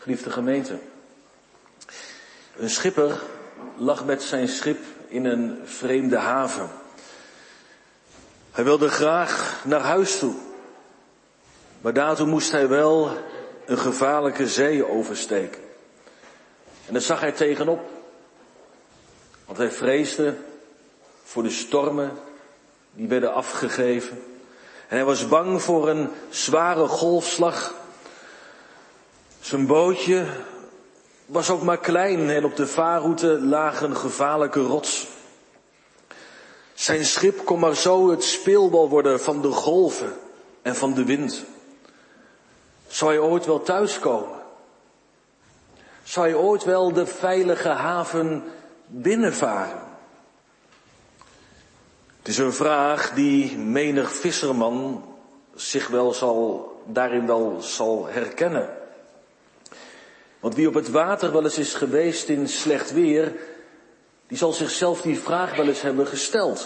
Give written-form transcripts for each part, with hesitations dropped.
Geliefde gemeente. Een schipper lag met zijn schip in een vreemde haven. Hij wilde graag naar huis toe. Maar daartoe moest hij wel een gevaarlijke zee oversteken. En daar zag hij tegenop. Want hij vreesde voor de stormen die werden afgegeven. En hij was bang voor een zware golfslag. Zijn bootje was ook maar klein en op de vaarroute lag een gevaarlijke rots. Zijn schip kon maar zo het speelbal worden van de golven en van de wind. Zou hij ooit wel thuiskomen? Zou hij ooit wel de veilige haven binnenvaren? Het is een vraag die menig visserman zich daarin wel zal herkennen. Want wie op het water wel eens is geweest in slecht weer, die zal zichzelf die vraag wel eens hebben gesteld.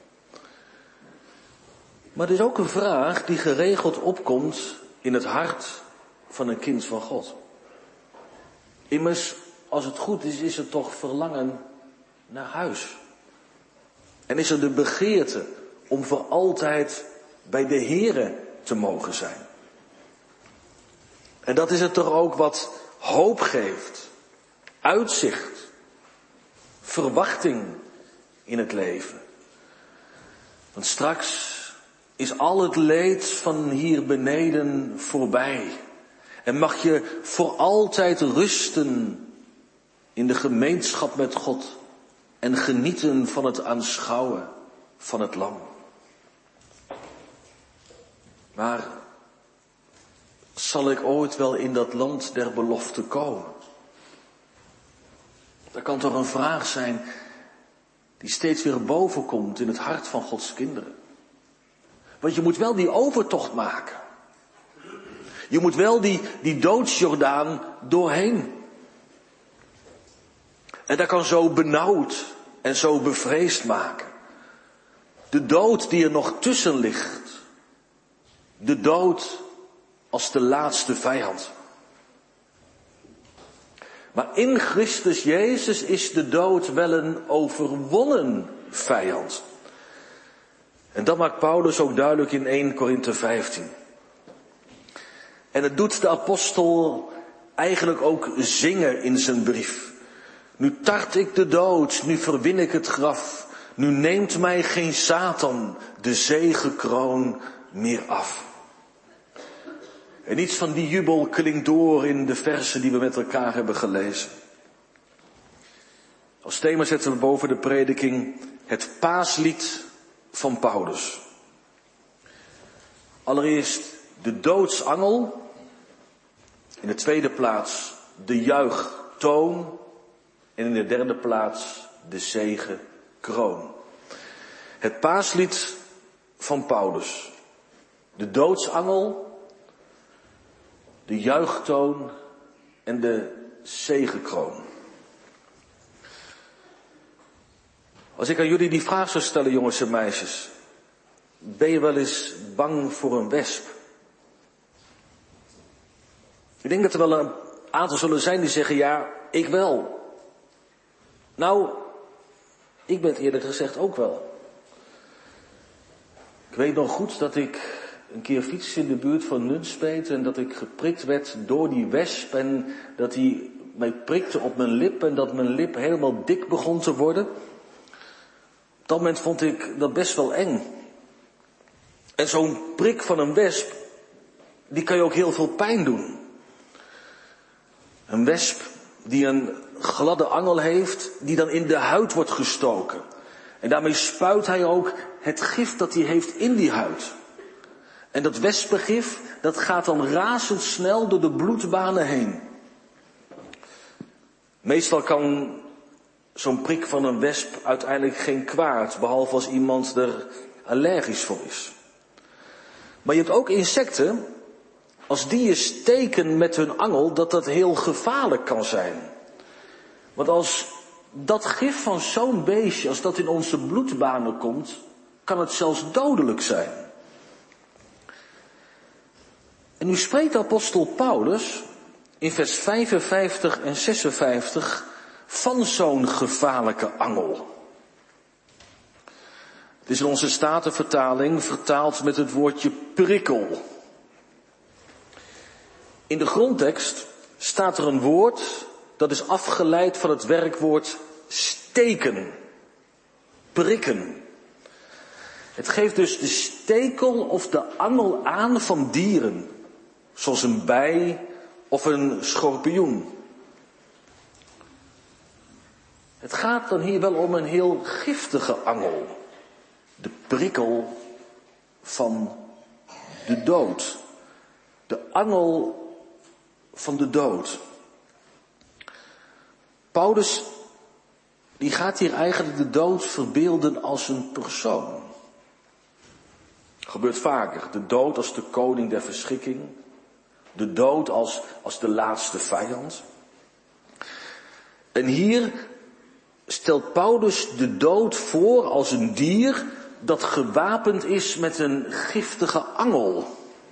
Maar het is ook een vraag die geregeld opkomt in het hart van een kind van God. Immers, als het goed is, is er toch verlangen naar huis. En is er de begeerte om voor altijd bij de Here te mogen zijn. En dat is het toch ook wat hoop geeft, uitzicht, verwachting in het leven. Want straks is al het leed van hier beneden voorbij. En mag je voor altijd rusten in de gemeenschap met God en genieten van het aanschouwen van het lam. Maar zal ik ooit wel in dat land der belofte komen? Dat kan toch een vraag zijn die steeds weer bovenkomt in het hart van Gods kinderen. Want je moet wel die overtocht maken. Je moet wel die doodsjordaan doorheen. En dat kan zo benauwd en zo bevreesd maken. De dood die er nog tussen ligt. De dood als de laatste vijand. Maar in Christus Jezus is de dood wel een overwonnen vijand. En dat maakt Paulus ook duidelijk in 1 Korinthe 15. En het doet de apostel eigenlijk ook zingen in zijn brief. Nu tart ik de dood, nu verwin ik het graf. Nu neemt mij geen Satan de zegekroon meer af. En iets van die jubel klinkt door in de versen die we met elkaar hebben gelezen. Als thema zetten we boven de prediking het paaslied van Paulus. Allereerst de doodsangel. In de tweede plaats de juichtoon. En in de derde plaats de zegekroon. Het paaslied van Paulus. De doodsangel. De juichtoon en de zegekroon. Als ik aan jullie die vraag zou stellen, jongens en meisjes. Ben je wel eens bang voor een wesp? Ik denk dat er wel een aantal zullen zijn die zeggen, ja, ik wel. Nou, ik ben het eerlijk gezegd ook wel. Ik weet nog goed dat ik een keer fietste in de buurt van Nunspeet en dat ik geprikt werd door die wesp en dat hij mij prikte op mijn lip en dat mijn lip helemaal dik begon te worden. Op dat moment vond ik dat best wel eng. En zo'n prik van een wesp, die kan je ook heel veel pijn doen. Een wesp die een gladde angel heeft, die dan in de huid wordt gestoken. En daarmee spuit hij ook het gif dat hij heeft in die huid. En dat wespengif, dat gaat dan razendsnel door de bloedbanen heen. Meestal kan zo'n prik van een wesp uiteindelijk geen kwaad, behalve als iemand er allergisch voor is. Maar je hebt ook insecten, als die je steken met hun angel, dat heel gevaarlijk kan zijn. Want als dat gif van zo'n beestje, als dat in onze bloedbanen komt, kan het zelfs dodelijk zijn. En nu spreekt de apostel Paulus in vers 55 en 56 van zo'n gevaarlijke angel. Het is in onze Statenvertaling vertaald met het woordje prikkel. In de grondtekst staat er een woord dat is afgeleid van het werkwoord steken, prikken. Het geeft dus de stekel of de angel aan van dieren, zoals een bij of een schorpioen. Het gaat dan hier wel om een heel giftige angel. De prikkel van de dood. De angel van de dood. Paulus, die gaat hier eigenlijk de dood verbeelden als een persoon. Dat gebeurt vaker. De dood als de koning der verschrikking. De dood als de laatste vijand. En hier stelt Paulus de dood voor als een dier dat gewapend is met een giftige angel.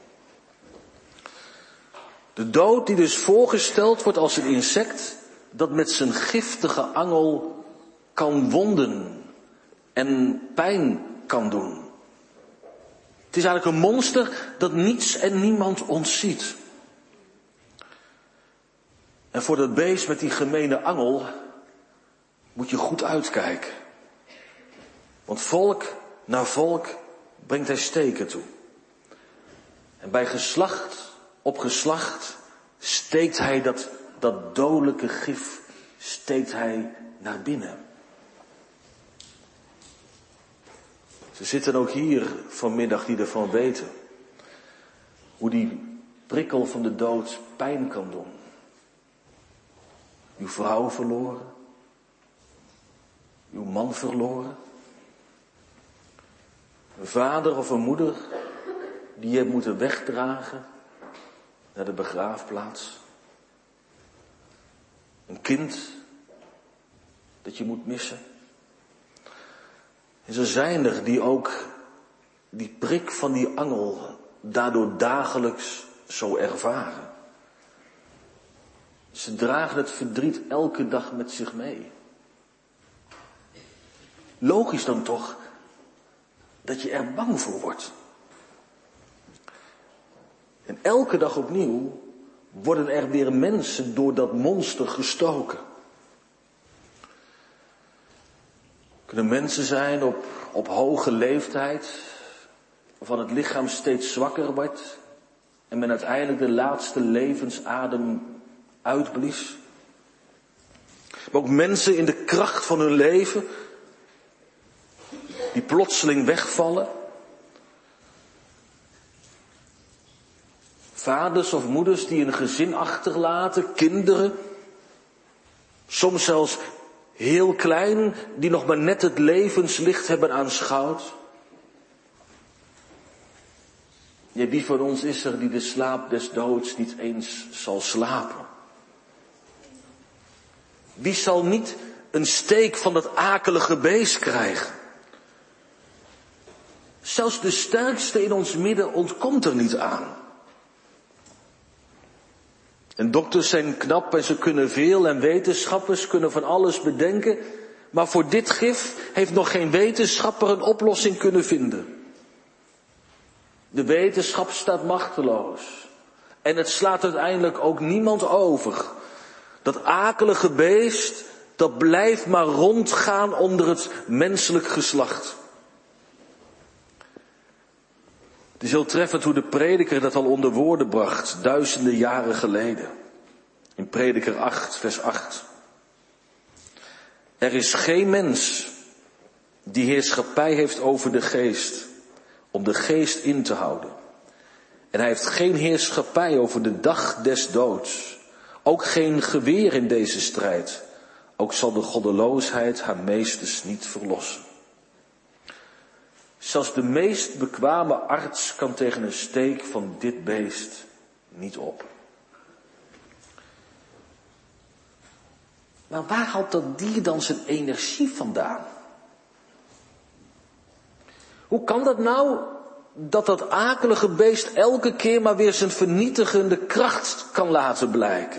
De dood die dus voorgesteld wordt als een insect dat met zijn giftige angel kan wonden en pijn kan doen. Het is eigenlijk een monster dat niets en niemand ontziet. En voor dat beest met die gemene angel moet je goed uitkijken. Want volk na volk brengt hij steken toe. En bij geslacht op geslacht steekt hij dat dodelijke gif steekt hij naar binnen. Ze zitten ook hier vanmiddag die ervan weten hoe die prikkel van de dood pijn kan doen. Uw vrouw verloren. Uw man verloren. Een vader of een moeder die je hebt moeten wegdragen naar de begraafplaats. Een kind dat je moet missen. En zo zijn er die ook die prik van die angel daardoor dagelijks zo ervaren. Ze dragen het verdriet elke dag met zich mee. Logisch dan toch dat je er bang voor wordt. En elke dag opnieuw worden er weer mensen door dat monster gestoken. Kunnen mensen zijn op hoge leeftijd, waarvan het lichaam steeds zwakker wordt en men uiteindelijk de laatste levensadem uitblies. Maar ook mensen in de kracht van hun leven, die plotseling wegvallen. Vaders of moeders die een gezin achterlaten, kinderen. Soms zelfs heel klein, die nog maar net het levenslicht hebben aanschouwd. Ja, wie van ons is er die de slaap des doods niet eens zal slapen? Wie zal niet een steek van dat akelige beest krijgen? Zelfs de sterkste in ons midden ontkomt er niet aan. En dokters zijn knap en ze kunnen veel en wetenschappers kunnen van alles bedenken. Maar voor dit gif heeft nog geen wetenschapper een oplossing kunnen vinden. De wetenschap staat machteloos. En het slaat uiteindelijk ook niemand over. Dat akelige beest, dat blijft maar rondgaan onder het menselijk geslacht. Het is heel treffend hoe de prediker dat al onder woorden bracht, duizenden jaren geleden. In Prediker 8, vers 8. Er is geen mens die heerschappij heeft over de geest, om de geest in te houden. En hij heeft geen heerschappij over de dag des doods. Ook geen geweer in deze strijd. Ook zal de goddeloosheid haar meesters niet verlossen. Zelfs de meest bekwame arts kan tegen een steek van dit beest niet op. Maar waar haalt dat dier dan zijn energie vandaan? Hoe kan dat nou dat akelige beest elke keer maar weer zijn vernietigende kracht kan laten blijken.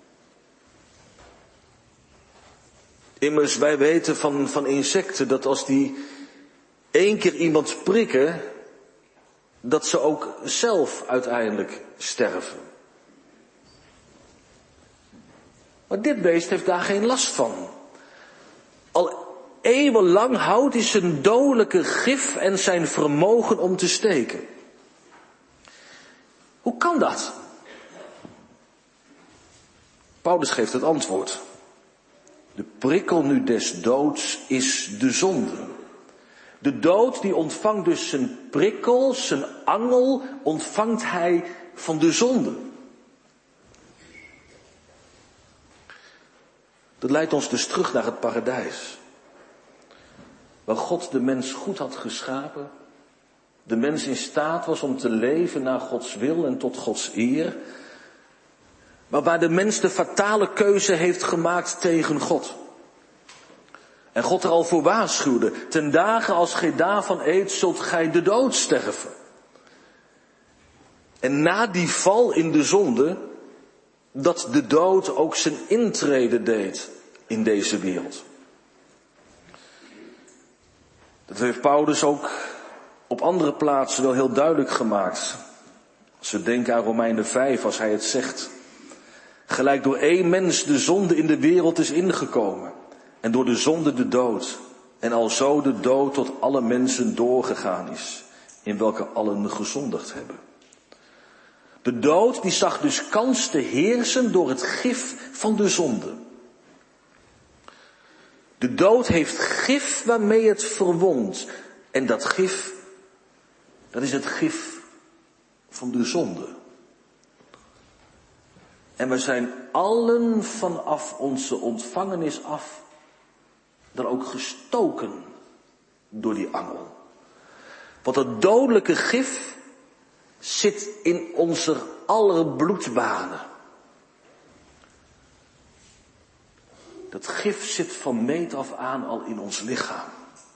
Immers, wij weten van insecten dat als die 1 keer iemand prikken, dat ze ook zelf uiteindelijk sterven. Maar dit beest heeft daar geen last van. Al eeuwenlang houdt hij zijn dodelijke gif en zijn vermogen om te steken. Hoe kan dat? Paulus geeft het antwoord. De prikkel nu des doods is de zonde. De dood die ontvangt dus zijn prikkel, zijn angel, ontvangt hij van de zonde. Dat leidt ons dus terug naar het paradijs. Waar God de mens goed had geschapen. De mens in staat was om te leven naar Gods wil en tot Gods eer. Maar waar de mens de fatale keuze heeft gemaakt tegen God. En God er al voor waarschuwde. Ten dagen als gij daarvan eet, zult gij de dood sterven. En na die val in de zonde, dat de dood ook zijn intrede deed in deze wereld. Dat heeft Paulus ook op andere plaatsen wel heel duidelijk gemaakt. Als we denken aan Romeinen 5, als hij het zegt. Gelijk door 1 mens de zonde in de wereld is ingekomen. En door de zonde de dood. En alzo de dood tot alle mensen doorgegaan is. In welke allen gezondigd hebben. De dood die zag dus kans te heersen door het gif van de zonde. De dood heeft gif waarmee het verwondt. En dat gif, dat is het gif van de zonde. En we zijn allen vanaf onze ontvangenis af dan ook gestoken door die angel. Want het dodelijke gif zit in onze aller bloedbanen. Dat gif zit van meet af aan al in ons lichaam.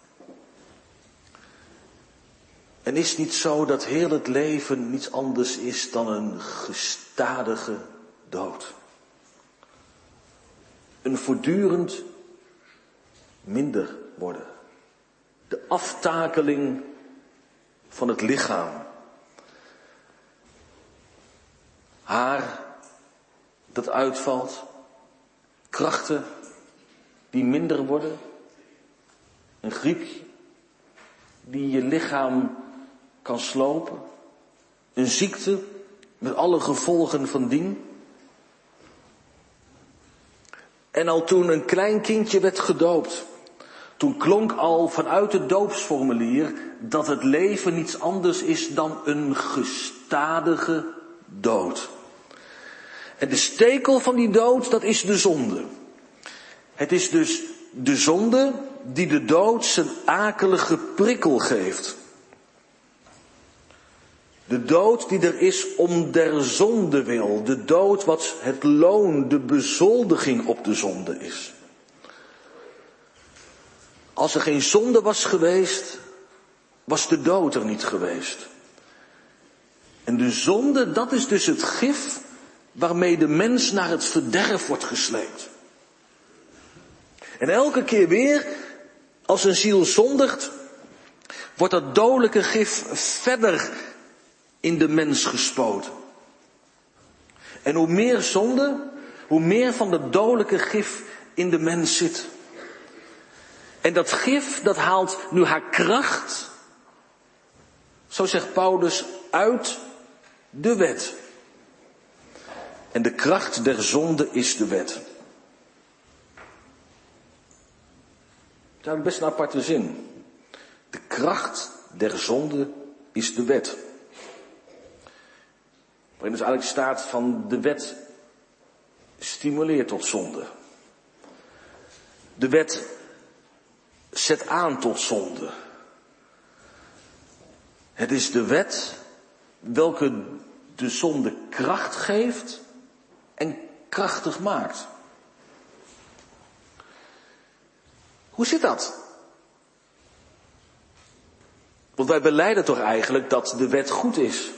En is niet zo dat heel het leven niets anders is dan een gestadige dood. Een voortdurend minder worden. De aftakeling van het lichaam. Haar dat uitvalt. Krachten die minder worden. Een griep die je lichaam kan slopen. Een ziekte met alle gevolgen van dien. En al toen een klein kindje werd gedoopt, toen klonk al vanuit het doopsformulier dat het leven niets anders is dan een gestadige dood. En de stekel van die dood, dat is de zonde. Het is dus de zonde die de dood zijn akelige prikkel geeft. De dood die er is om der zonde wil. De dood wat het loon, de bezoldiging op de zonde is. Als er geen zonde was geweest, was de dood er niet geweest. En de zonde, dat is dus het gif waarmee de mens naar het verderf wordt gesleept. En elke keer weer, als een ziel zondigt, wordt dat dodelijke gif verder in de mens gespoten. En hoe meer zonde, hoe meer van dat dodelijke gif in de mens zit. En dat gif, dat haalt nu haar kracht, zo zegt Paulus, uit de wet. En de kracht der zonde is de wet. Dat is best een aparte zin. De kracht der zonde is de wet. Waarin dus eigenlijk staat van de wet stimuleert tot zonde. De wet zet aan tot zonde. Het is de wet welke de zonde kracht geeft en krachtig maakt. Hoe zit dat? Want wij belijden toch eigenlijk dat de wet goed is.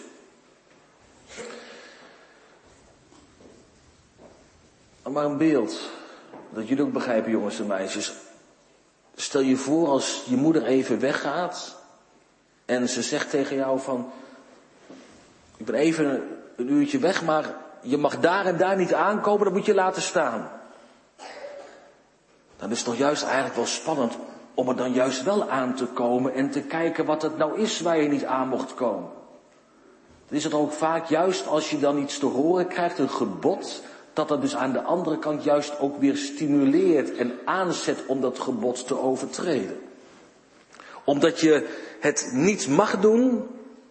Maar een beeld, dat jullie ook begrijpen, jongens en meisjes. Stel je voor als je moeder even weggaat en ze zegt tegen jou van, ik ben even een uurtje weg, maar je mag daar en daar niet aankomen, dat moet je laten staan. Dan is het toch juist eigenlijk wel spannend om er dan juist wel aan te komen en te kijken wat het nou is waar je niet aan mocht komen. Dan is het ook vaak juist als je dan iets te horen krijgt, een gebod, dat dat dus aan de andere kant juist ook weer stimuleert en aanzet om dat gebod te overtreden. Omdat je het niet mag doen,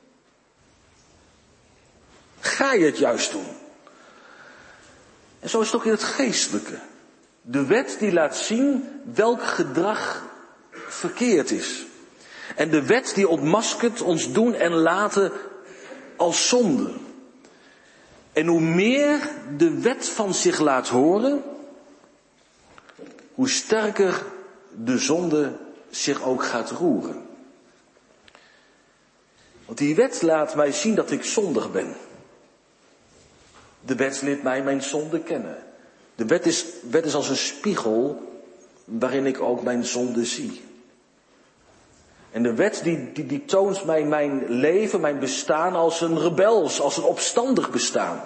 ga je het juist doen. En zo is het ook in het geestelijke. De wet die laat zien welk gedrag verkeerd is. En de wet die ontmaskert ons doen en laten als zonde. En hoe meer de wet van zich laat horen, hoe sterker de zonde zich ook gaat roeren. Want die wet laat mij zien dat ik zondig ben. De wet leert mij mijn zonde kennen. De wet is als een spiegel waarin ik ook mijn zonde zie. En de wet die toont mij mijn leven, mijn bestaan als een rebels, als een opstandig bestaan.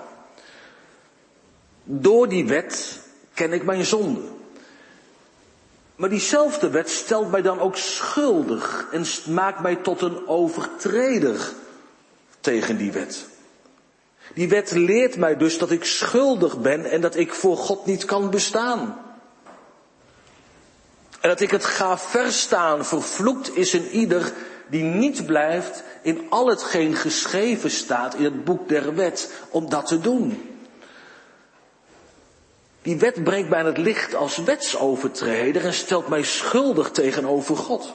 Door die wet ken ik mijn zonde. Maar diezelfde wet stelt mij dan ook schuldig en maakt mij tot een overtreder tegen die wet. Die wet leert mij dus dat ik schuldig ben en dat ik voor God niet kan bestaan. En dat ik het ga verstaan, vervloekt is een ieder die niet blijft in al hetgeen geschreven staat in het boek der wet, om dat te doen. Die wet brengt mij aan het licht als wetsovertreder en stelt mij schuldig tegenover God.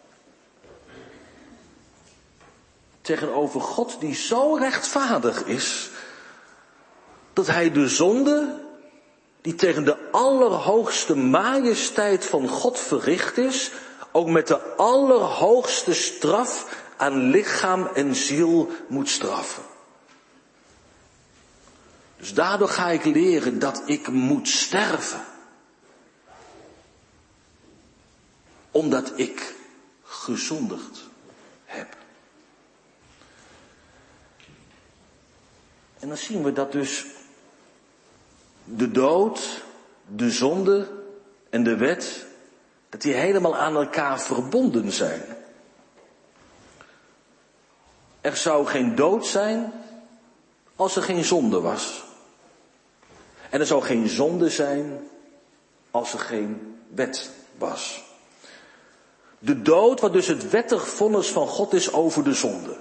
Tegenover God die zo rechtvaardig is, dat hij de zonde die tegen de allerhoogste majesteit van God verricht is, ook met de allerhoogste straf aan lichaam en ziel moet straffen. Dus daardoor ga ik leren dat ik moet sterven. Omdat ik gezondigd heb. En dan zien we dat dus de dood, de zonde en de wet, dat die helemaal aan elkaar verbonden zijn. Er zou geen dood zijn als er geen zonde was. En er zou geen zonde zijn als er geen wet was. De dood, wat dus het wettig vonnis van God is over de zonde.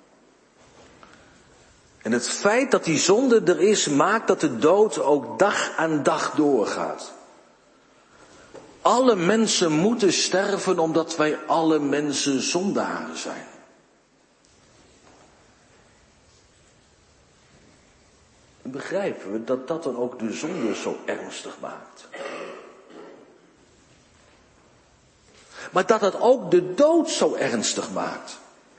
En het feit dat die zonde er is, maakt dat de dood ook dag aan dag doorgaat. Alle mensen moeten sterven omdat wij alle mensen zondaren zijn. En begrijpen we dat dat dan ook de zonde zo ernstig maakt. Maar dat dat ook de dood zo ernstig maakt.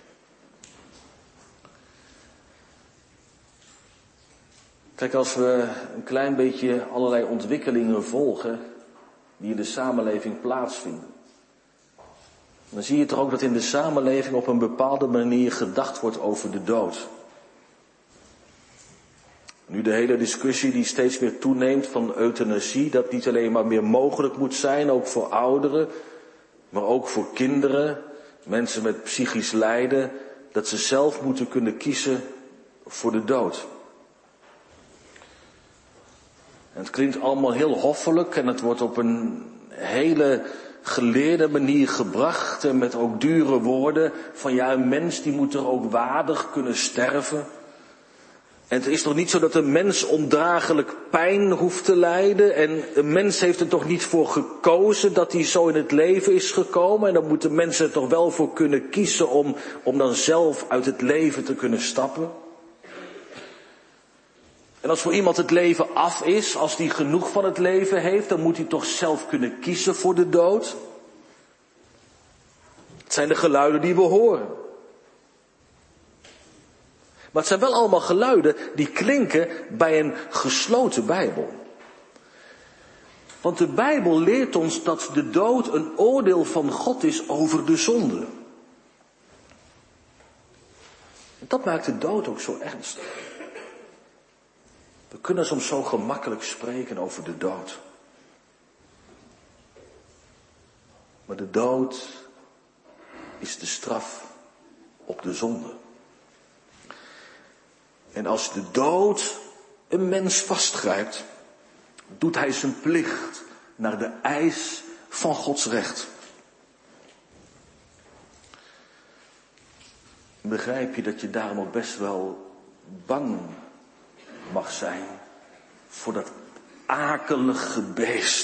Kijk, als we een klein beetje allerlei ontwikkelingen volgen die in de samenleving plaatsvinden, dan zie je toch ook dat in de samenleving op een bepaalde manier gedacht wordt over de dood. Nu de hele discussie die steeds meer toeneemt van euthanasie, dat niet alleen maar meer mogelijk moet zijn, ook voor ouderen, maar ook voor kinderen, mensen met psychisch lijden, dat ze zelf moeten kunnen kiezen voor de dood. En het klinkt allemaal heel hoffelijk en het wordt op een hele geleerde manier gebracht en met ook dure woorden van ja, een mens die moet er ook waardig kunnen sterven. En het is toch niet zo dat een mens ondraaglijk pijn hoeft te lijden en een mens heeft er toch niet voor gekozen dat hij zo in het leven is gekomen en dan moeten mensen er toch wel voor kunnen kiezen om dan zelf uit het leven te kunnen stappen. En als voor iemand het leven af is, als hij genoeg van het leven heeft, dan moet hij toch zelf kunnen kiezen voor de dood. Het zijn de geluiden die we horen. Maar het zijn wel allemaal geluiden die klinken bij een gesloten Bijbel. Want de Bijbel leert ons dat de dood een oordeel van God is over de zonde. En dat maakt de dood ook zo ernstig. We kunnen soms zo gemakkelijk spreken over de dood. Maar de dood is de straf op de zonde. En als de dood een mens vastgrijpt, doet hij zijn plicht naar de eis van Gods recht. Begrijp je dat je daarom ook best wel bang mag zijn voor dat akelige beest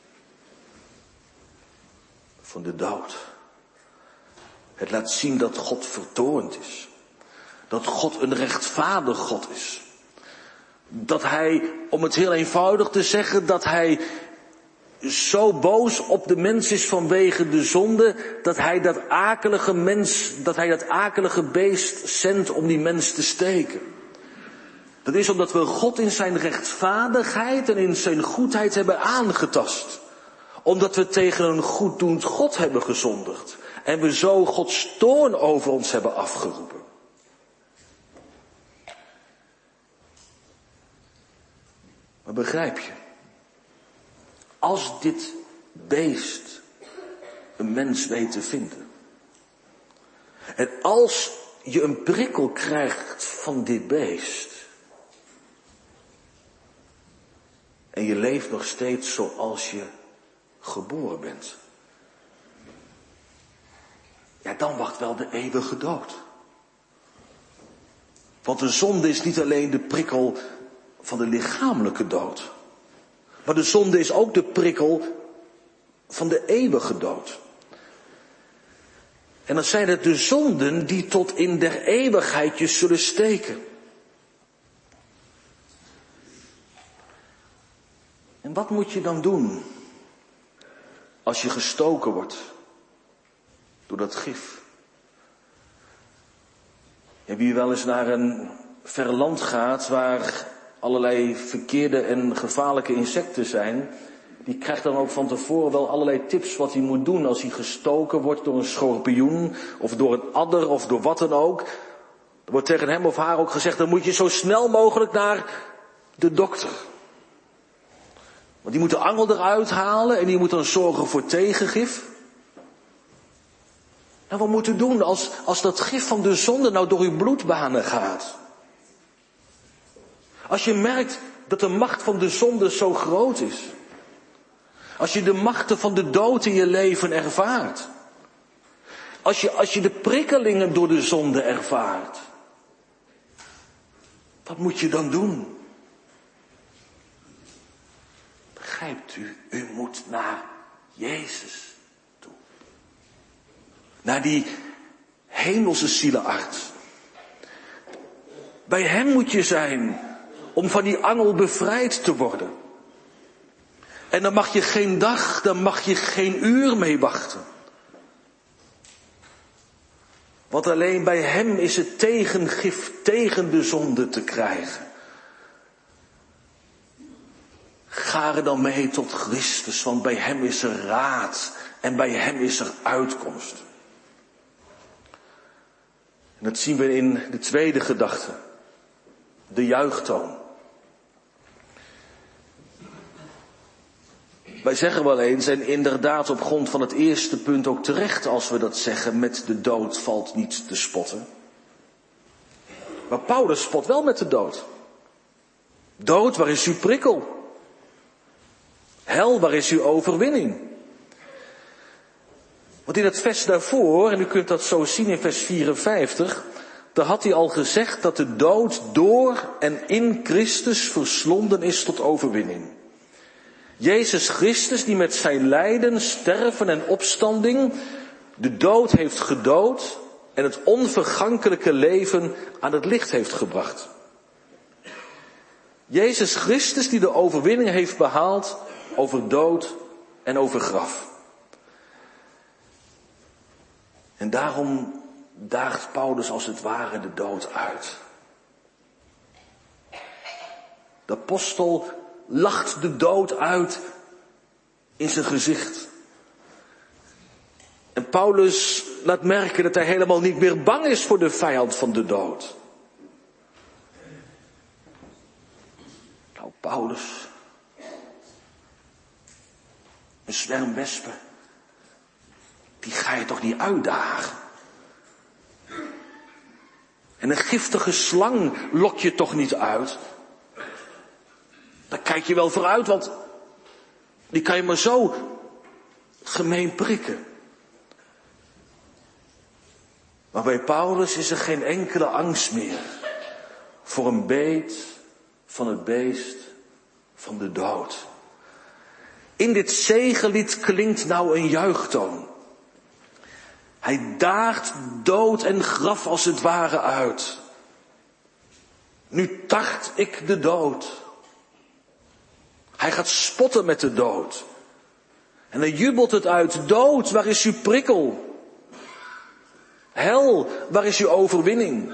van de dood. Het laat zien dat God vertoornd is. Dat God een rechtvaardig God is. Dat hij, om het heel eenvoudig te zeggen, dat hij zo boos op de mens is vanwege de zonde, dat hij dat akelige beest zendt om die mens te steken. Dat is omdat we God in zijn rechtvaardigheid en in zijn goedheid hebben aangetast. Omdat we tegen een goeddoend God hebben gezondigd. En we zo Gods toorn over ons hebben afgeroepen. Maar begrijp je? Als dit beest een mens weet te vinden. En als je een prikkel krijgt van dit beest. En je leeft nog steeds zoals je geboren bent. Ja, dan wacht wel de eeuwige dood. Want de zonde is niet alleen de prikkel van de lichamelijke dood. Maar de zonde is ook de prikkel van de eeuwige dood. En dan zijn het de zonden die tot in der eeuwigheid je zullen steken. En wat moet je dan doen als je gestoken wordt door dat gif? En wie wel eens naar een ver land gaat waar allerlei verkeerde en gevaarlijke insecten zijn, die krijgt dan ook van tevoren wel allerlei tips wat hij moet doen als hij gestoken wordt door een schorpioen of door een adder of door wat dan ook. Er wordt tegen hem of haar ook gezegd, dan moet je zo snel mogelijk naar de dokter. Want die moet de angel eruit halen en die moet dan zorgen voor tegengif. Nou, wat moet u doen als dat gif van de zonde nou door uw bloedbanen gaat? Als je merkt dat de macht van de zonde zo groot is. Als je de machten van de dood in je leven ervaart. Als je de prikkelingen door de zonde ervaart. Wat moet je dan doen? Begrijpt u? U moet naar Jezus toe. Naar die hemelse zielenarts. Bij hem moet je zijn om van die angel bevrijd te worden. En dan mag je geen dag, dan mag je geen uur mee wachten. Want alleen bij hem is het tegengif tegen de zonde te krijgen. Ga er dan mee tot Christus, want bij hem is er raad en bij hem is er uitkomst. En dat zien we in de tweede gedachte, de juichtoon. Wij zeggen wel eens, en inderdaad op grond van het eerste punt ook terecht als we dat zeggen, met de dood valt niet te spotten. Maar Paulus spot wel met de dood. Dood, waar is uw prikkel? Hel, waar is uw overwinning? Want in het vers daarvoor, en u kunt dat zo zien in vers 54, daar had hij al gezegd dat de dood door en in Christus verslonden is tot overwinning. Jezus Christus die met zijn lijden, sterven en opstanding de dood heeft gedood en het onvergankelijke leven aan het licht heeft gebracht. Jezus Christus die de overwinning heeft behaald over dood en over graf. En daarom daagt Paulus als het ware de dood uit. De apostel lacht de dood uit in zijn gezicht. En Paulus laat merken dat hij helemaal niet meer bang is voor de vijand van de dood. Nou, Paulus, een zwerm wespen, die ga je toch niet uitdagen? En een giftige slang lok je toch niet uit? Daar kijk je wel vooruit, want die kan je maar zo gemeen prikken. Maar bij Paulus is er geen enkele angst meer voor een beet van het beest van de dood. In dit zegenlied klinkt nou een juichtoon. Hij daagt dood en graf als het ware uit. Nu tart ik de dood. Hij gaat spotten met de dood. En hij jubelt het uit. Dood, waar is uw prikkel? Hel, waar is uw overwinning?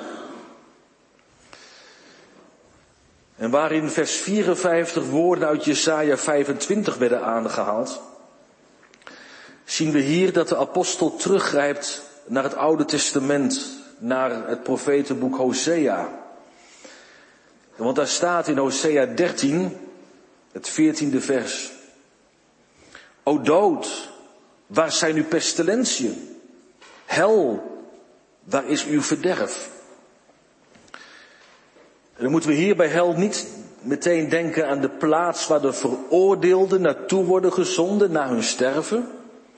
En waar in vers 54 woorden uit Jesaja 25 werden aangehaald, zien we hier dat de apostel teruggrijpt naar het Oude Testament, naar het profetenboek Hosea. Want daar staat in Hosea 13, het 14e vers. O dood, waar zijn uw pestilentiën? Hel, waar is uw verderf? En dan moeten we hier bij hel niet meteen denken aan de plaats waar de veroordeelden naartoe worden gezonden na hun sterven.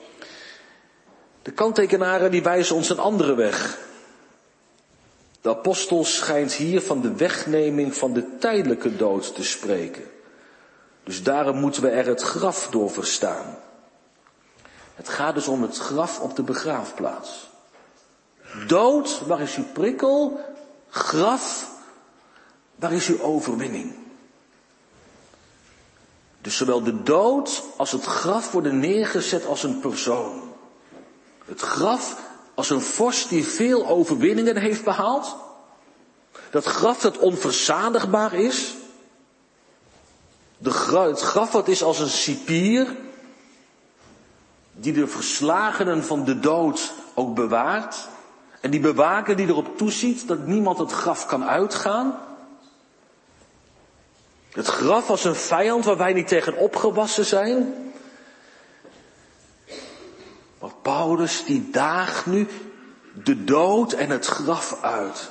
De kanttekenaren die wijzen ons een andere weg. De apostel schijnt hier van de wegneming van de tijdelijke dood te spreken. Dus daarom moeten we er het graf door verstaan. Het gaat dus om het graf op de begraafplaats. Dood, waar is uw prikkel? Graf, waar is uw overwinning? Dus zowel de dood als het graf worden neergezet als een persoon. Het graf als een vorst die veel overwinningen heeft behaald. Dat graf dat onverzadigbaar is. Het graf wat is als een cipier die de verslagenen van de dood ook bewaart. En die bewaker die erop toeziet dat niemand het graf kan uitgaan. Het graf als een vijand waar wij niet tegen opgewassen zijn. Maar Paulus die daagt nu de dood en het graf uit.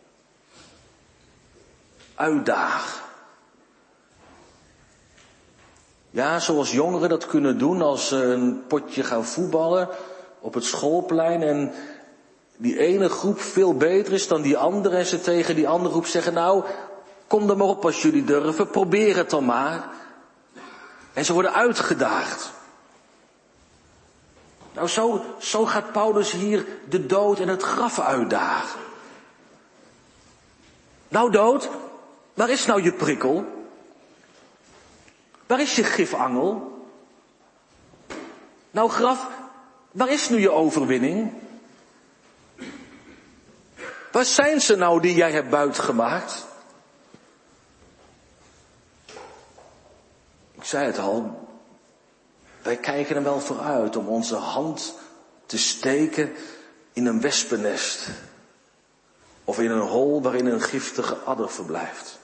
Uitdaag. Ja, zoals jongeren dat kunnen doen als ze een potje gaan voetballen op het schoolplein en die ene groep veel beter is dan die andere en ze tegen die andere groep zeggen, nou, kom er maar op als jullie durven, probeer het dan maar. En ze worden uitgedaagd. Nou, zo gaat Paulus hier de dood en het graf uitdagen. Nou dood, waar is nou je prikkel? Waar is je gifangel? Nou graf, waar is nu je overwinning? Waar zijn ze nou die jij hebt buitgemaakt? Ik zei het al, wij kijken er wel vooruit om onze hand te steken in een wespennest. Of in een hol waarin een giftige adder verblijft.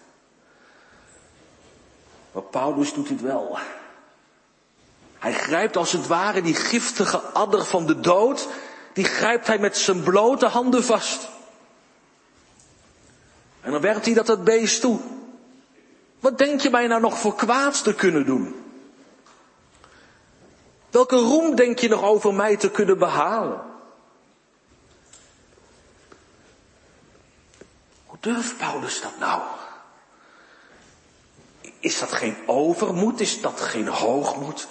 Maar Paulus doet dit wel. Hij grijpt als het ware die giftige adder van de dood, die grijpt hij met zijn blote handen vast. En dan werpt hij dat het beest toe. Wat denk je mij nou nog voor kwaads te kunnen doen? Welke roem denk je nog over mij te kunnen behalen? Hoe durft Paulus dat nou? Is dat geen overmoed? Is dat geen hoogmoed?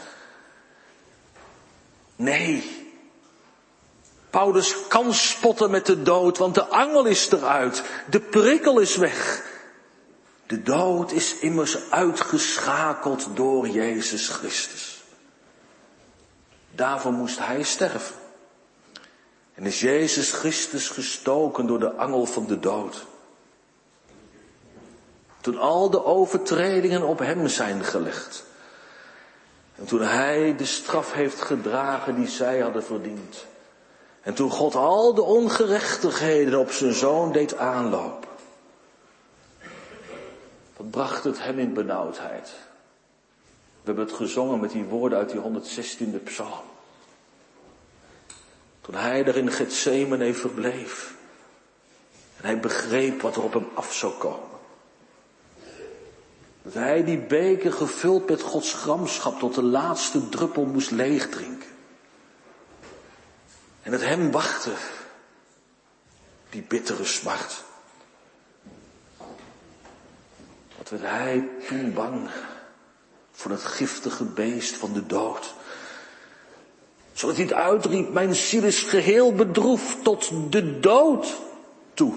Nee. Paulus kan spotten met de dood, want de angel is eruit. De prikkel is weg. De dood is immers uitgeschakeld door Jezus Christus. Daarvoor moest hij sterven. En is Jezus Christus gestoken door de angel van de dood. Toen al de overtredingen op hem zijn gelegd. En toen hij de straf heeft gedragen die zij hadden verdiend. En toen God al de ongerechtigheden op zijn zoon deed aanlopen. Wat bracht het hem in benauwdheid? We hebben het gezongen met die woorden uit die 116e psalm. Toen hij er in Getsemane verbleef. En hij begreep wat er op hem af zou komen. Dat hij die beker gevuld met Gods gramschap tot de laatste druppel moest leegdrinken. En het hem wachtte, die bittere smart. Wat werd hij toen bang voor dat giftige beest van de dood. Zodat hij het uitriep, mijn ziel is geheel bedroefd tot de dood toe.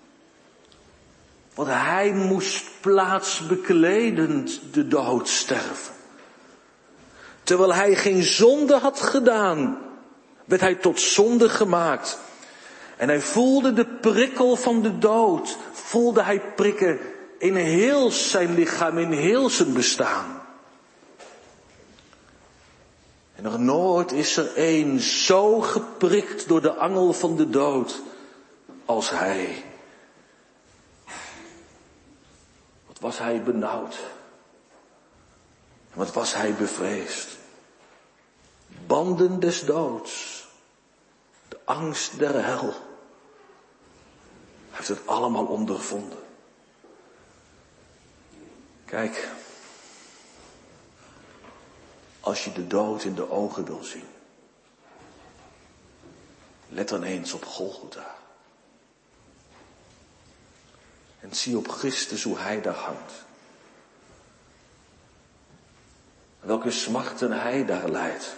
Want hij moest plaatsbekledend de dood sterven. Terwijl hij geen zonde had gedaan, werd hij tot zonde gemaakt. En hij voelde de prikkel van de dood, voelde hij prikken in heel zijn lichaam, in heel zijn bestaan. En nog nooit is er één zo geprikt door de angel van de dood als hij. Wat was hij benauwd. En wat was hij bevreesd. Banden des doods. De angst der hel. Hij heeft het allemaal ondervonden. Kijk. Als je de dood in de ogen wil zien. Let dan eens op Golgotha. En zie op Christus hoe hij daar hangt. Welke smarten hij daar lijdt.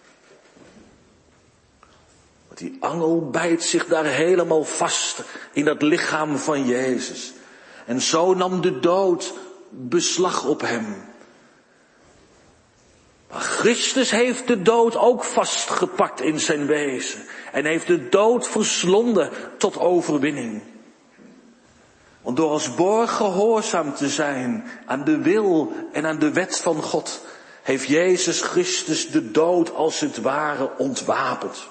Want die angel bijt zich daar helemaal vast in dat lichaam van Jezus. En zo nam de dood beslag op hem. Maar Christus heeft de dood ook vastgepakt in zijn wezen. En heeft de dood verslonden tot overwinning. Want door als borg gehoorzaam te zijn aan de wil en aan de wet van God, heeft Jezus Christus de dood als het ware ontwapend.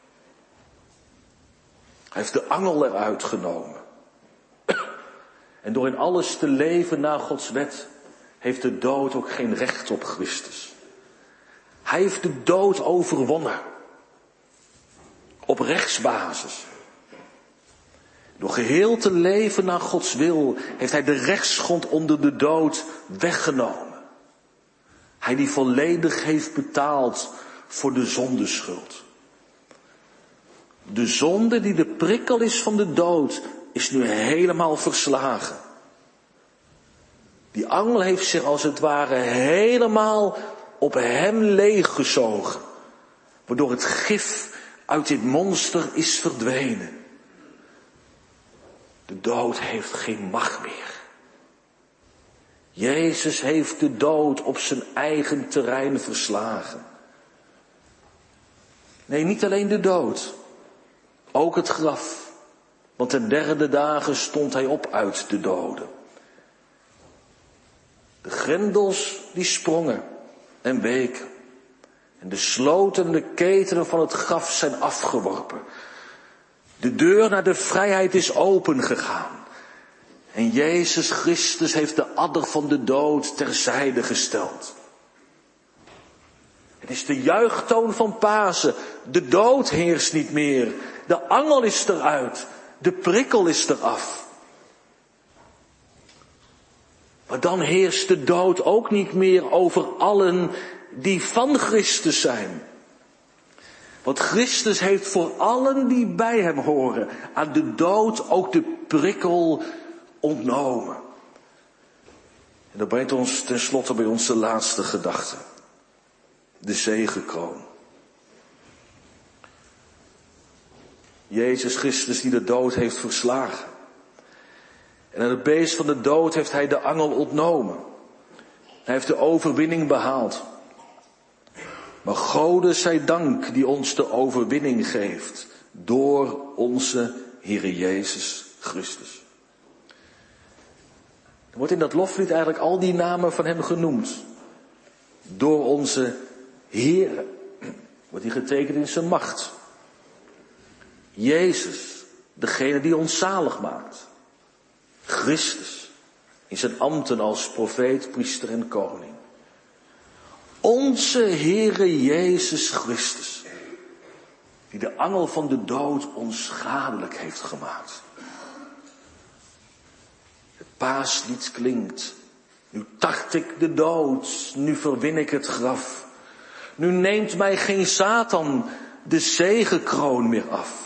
Hij heeft de angel eruit genomen. En door in alles te leven naar Gods wet, heeft de dood ook geen recht op Christus. Hij heeft de dood overwonnen. Op rechtsbasis. Door geheel te leven naar Gods wil, heeft hij de rechtsgrond onder de dood weggenomen. Hij die volledig heeft betaald voor de zondeschuld. De zonde die de prikkel is van de dood, is nu helemaal verslagen. Die angel heeft zich als het ware helemaal op hem leeggezogen. Waardoor het gif uit dit monster is verdwenen. De dood heeft geen macht meer. Jezus heeft de dood op zijn eigen terrein verslagen. Nee, niet alleen de dood. Ook het graf. Want ten derde dagen stond hij op uit de doden. De grendels die sprongen en weken. En de sloten en de ketenen van het graf zijn afgeworpen. De deur naar de vrijheid is opengegaan. En Jezus Christus heeft de adder van de dood terzijde gesteld. Het is de juichtoon van Pasen. De dood heerst niet meer. De angel is eruit. De prikkel is eraf. Maar dan heerst de dood ook niet meer over allen die van Christus zijn. Want Christus heeft voor allen die bij hem horen aan de dood ook de prikkel ontnomen. En dat brengt ons tenslotte bij onze laatste gedachte. De zegekroon. Jezus Christus die de dood heeft verslagen. En aan het beest van de dood heeft hij de angel ontnomen. Hij heeft de overwinning behaald. Maar Gode zij dank die ons de overwinning geeft. Door onze Heere Jezus Christus. Er wordt in dat loflied eigenlijk al die namen van hem genoemd. Door onze Heer wordt hij getekend in zijn macht. Jezus, degene die ons zalig maakt. Christus, in zijn ambten als profeet, priester en koning. Onze Heere Jezus Christus, die de angel van de dood onschadelijk heeft gemaakt. Het paaslied klinkt. Nu tart ik de dood, nu verwin ik het graf. Nu neemt mij geen Satan de zegekroon meer af.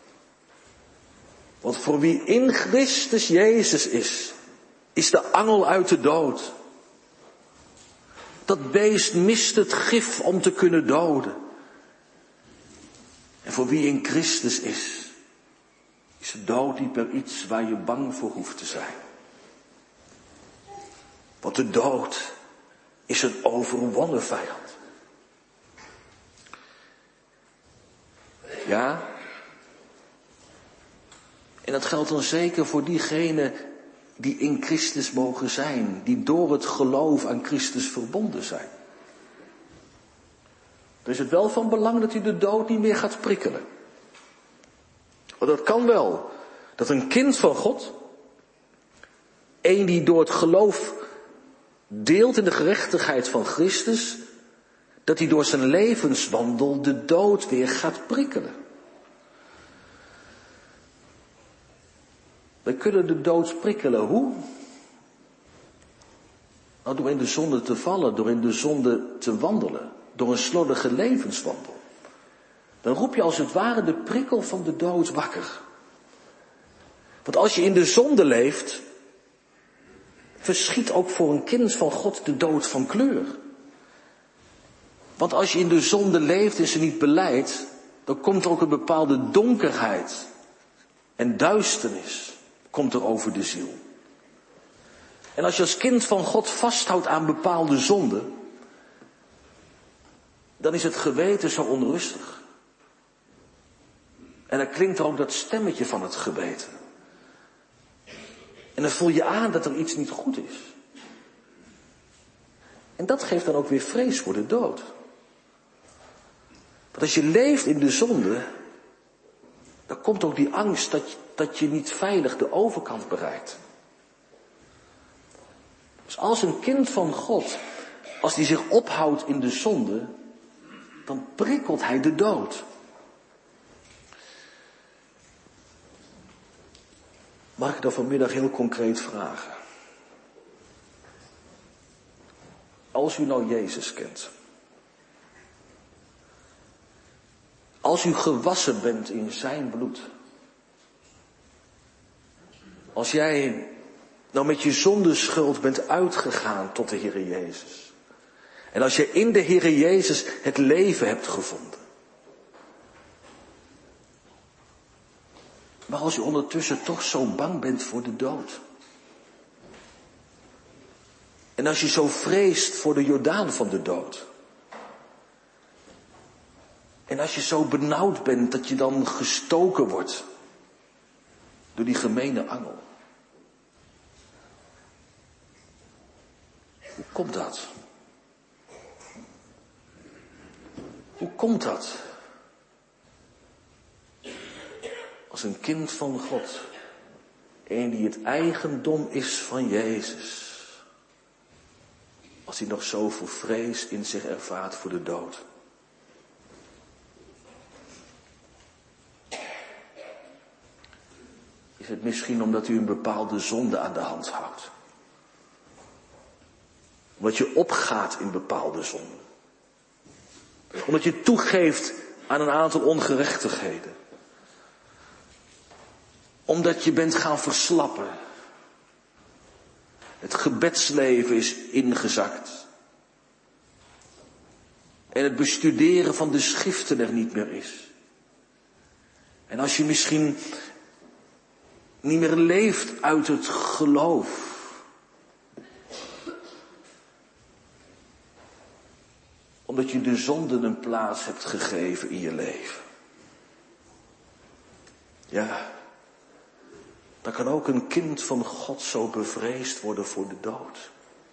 Want voor wie in Christus Jezus is de angel uit de dood. Dat beest mist het gif om te kunnen doden. En voor wie in Christus is de dood niet meer iets waar je bang voor hoeft te zijn. Want de dood is een overwonnen vijand. Ja, en dat geldt dan zeker voor diegenen die in Christus mogen zijn, die door het geloof aan Christus verbonden zijn. Dan is het wel van belang dat u de dood niet meer gaat prikkelen. Want dat kan wel, dat een kind van God, een die door het geloof deelt in de gerechtigheid van Christus, dat hij door zijn levenswandel de dood weer gaat prikkelen. Wij kunnen de dood prikkelen. Hoe? Nou, door in de zonde te vallen, door in de zonde te wandelen, door een slordige levenswandel. Dan roep je als het ware de prikkel van de dood wakker. Want als je in de zonde leeft, verschiet ook voor een kind van God de dood van kleur. Want als je in de zonde leeft en ze niet belijdt, dan komt er ook een bepaalde donkerheid en duisternis komt er over de ziel. En als je als kind van God vasthoudt aan bepaalde zonden, dan is het geweten zo onrustig. En dan klinkt er ook dat stemmetje van het geweten. En dan voel je aan dat er iets niet goed is. En dat geeft dan ook weer vrees voor de dood. Want als je leeft in de zonde, dan komt ook die angst dat je niet veilig de overkant bereikt. Dus als een kind van God, als die zich ophoudt in de zonde, dan prikkelt hij de dood. Mag ik dan vanmiddag heel concreet vragen? Als u nou Jezus kent, als u gewassen bent in zijn bloed, als jij nou met je zondeschuld bent uitgegaan tot de Heere Jezus, en als je in de Heere Jezus het leven hebt gevonden, maar als u ondertussen toch zo bang bent voor de dood, en als je zo vreest voor de Jordaan van de dood, en als je zo benauwd bent dat je dan gestoken wordt door die gemene angel. Hoe komt dat? Hoe komt dat? Als een kind van God, een die het eigendom is van Jezus, als hij nog zoveel vrees in zich ervaart voor de dood. Is het misschien omdat u een bepaalde zonde aan de hand houdt? Omdat je opgaat in bepaalde zonden? Omdat je toegeeft aan een aantal ongerechtigheden? Omdat je bent gaan verslappen? Het gebedsleven is ingezakt. En het bestuderen van de schriften er niet meer is. En als je misschien niet meer leeft uit het geloof. Omdat je de zonden een plaats hebt gegeven in je leven. Ja, dan kan ook een kind van God zo bevreesd worden voor de dood.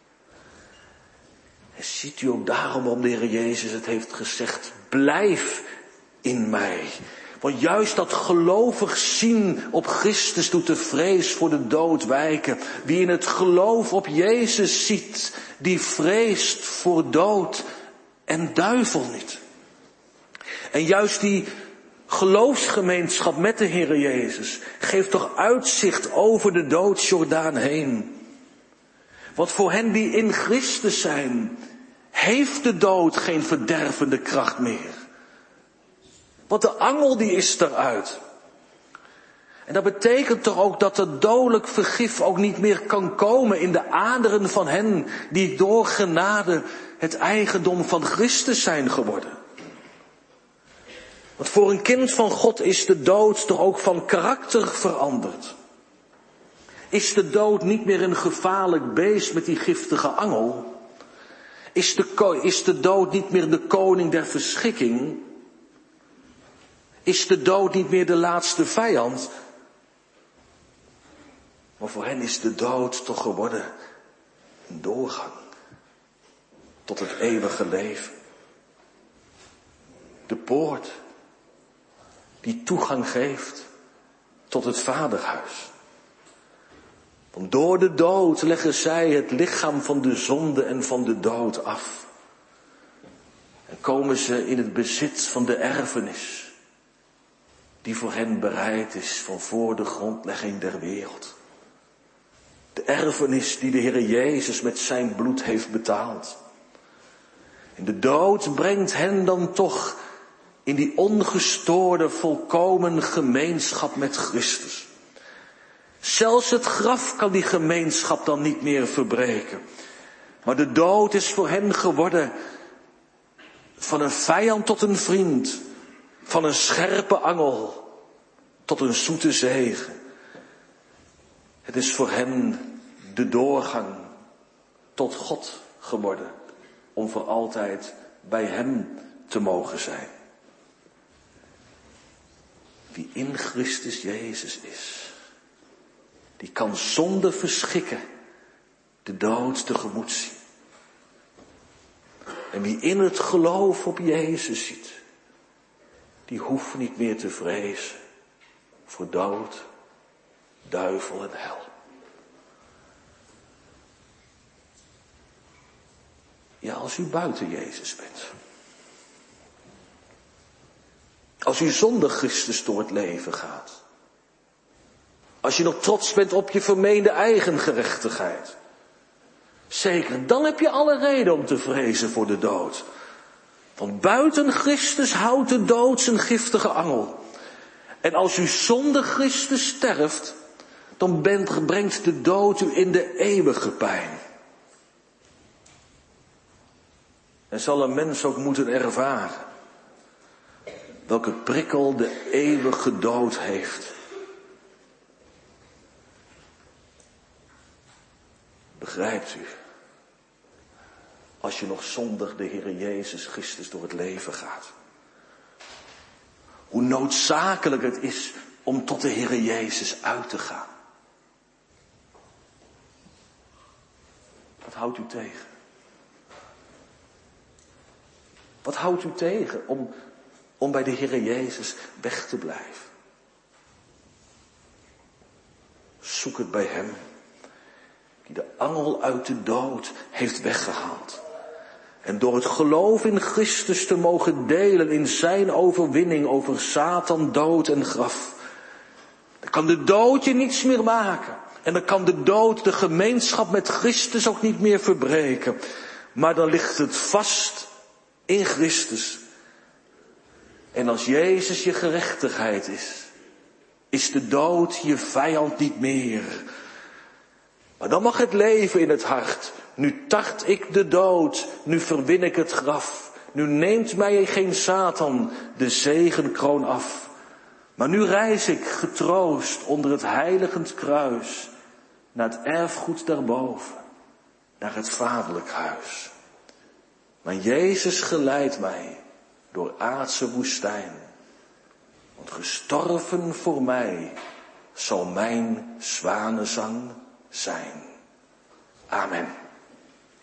En ziet u ook daarom waarom de Heer Jezus het heeft gezegd, blijf in mij. Want juist dat gelovig zien op Christus doet de vrees voor de dood wijken. Wie in het geloof op Jezus ziet, die vreest voor dood en duivel niet. En juist die geloofsgemeenschap met de Heer Jezus geeft toch uitzicht over de doodsjordaan heen. Want voor hen die in Christus zijn, heeft de dood geen verdervende kracht meer. Want de angel die is eruit. En dat betekent toch ook dat er dodelijk vergif ook niet meer kan komen in de aderen van hen die door genade het eigendom van Christus zijn geworden. Want voor een kind van God is de dood toch ook van karakter veranderd. Is de dood niet meer een gevaarlijk beest met die giftige angel? Is de dood niet meer de koning der verschikking? Is de dood niet meer de laatste vijand? Maar voor hen is de dood toch geworden een doorgang tot het eeuwige leven. De poort die toegang geeft tot het vaderhuis. Want door de dood leggen zij het lichaam van de zonde en van de dood af. En komen ze in het bezit van de erfenis die voor hen bereid is van voor de grondlegging der wereld. De erfenis die de Heer Jezus met zijn bloed heeft betaald. En de dood brengt hen dan toch in die ongestoorde, volkomen gemeenschap met Christus. Zelfs het graf kan die gemeenschap dan niet meer verbreken. Maar de dood is voor hen geworden van een vijand tot een vriend. Van een scherpe angel tot een zoete zege. Het is voor hen de doorgang tot God geworden. Om voor altijd bij hem te mogen zijn. Wie in Christus Jezus is, die kan zonder verschikken de dood tegemoet zien. En wie in het geloof op Jezus ziet, die hoeft niet meer te vrezen voor dood, duivel en hel. Ja, als u buiten Jezus bent. Als u zonder Christus door het leven gaat. Als je nog trots bent op je vermeende eigen gerechtigheid. Zeker, dan heb je alle reden om te vrezen voor de dood. Want buiten Christus houdt de dood zijn giftige angel. En als u zonder Christus sterft, dan brengt de dood u in de eeuwige pijn. En zal een mens ook moeten ervaren welke prikkel de eeuwige dood heeft. Begrijpt u? Als je nog zonder de Heer Jezus Christus door het leven gaat. Hoe noodzakelijk het is om tot de Heer Jezus uit te gaan. Wat houdt u tegen? Wat houdt u tegen om bij de Heer Jezus weg te blijven? Zoek het bij hem, die de angel uit de dood heeft weggehaald. En door het geloof in Christus te mogen delen in zijn overwinning over Satan, dood en graf. Dan kan de dood je niets meer maken. En dan kan de dood de gemeenschap met Christus ook niet meer verbreken. Maar dan ligt het vast in Christus. En als Jezus je gerechtigheid is de dood je vijand niet meer. Maar dan mag het leven in het hart. Nu tart ik de dood, nu verwin ik het graf. Nu neemt mij geen Satan de zegenkroon af. Maar nu reis ik getroost onder het heiligend kruis. Naar het erfgoed daarboven, naar het vaderlijk huis. Maar Jezus geleidt mij door aardse woestijn. Want gestorven voor mij zal mijn zwanenzang zijn. Amen.